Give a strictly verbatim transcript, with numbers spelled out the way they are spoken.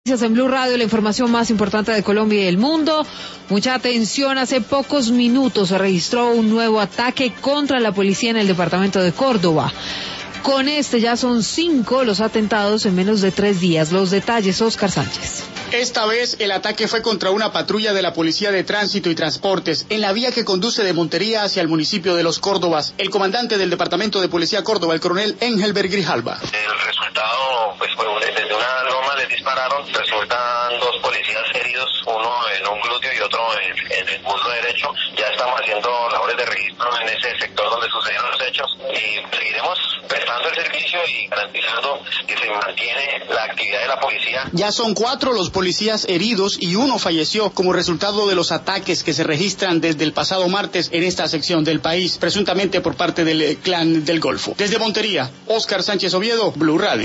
En Blue Radio, la información más importante de Colombia y el mundo. Mucha atención, hace pocos minutos se registró un nuevo ataque contra la policía en el departamento de Córdoba. Con este ya son cinco los atentados en menos de tres días. Los detalles, Oscar Sánchez. Esta vez el ataque fue contra una patrulla de la Policía de Tránsito y Transportes en la vía que conduce de Montería hacia el municipio de Los Córdobas. El comandante del Departamento de Policía Córdoba, el coronel Engelbert Grijalva. El resultado, pues fue desde una goma les dispararon, resultan dos policías heridos, uno en un glúteo y otro en, en el muslo derecho. Ya estamos haciendo labores de registro en ese sector donde sucedieron los hechos y seguiremos prestando el servicio y garantizando que se mantiene la actividad de la policía. Ya son cuatro los policías heridos y uno falleció como resultado de los ataques que se registran desde el pasado martes en esta sección del país, presuntamente por parte del Clan del Golfo. Desde Montería, Oscar Sánchez Oviedo, Blue Radio.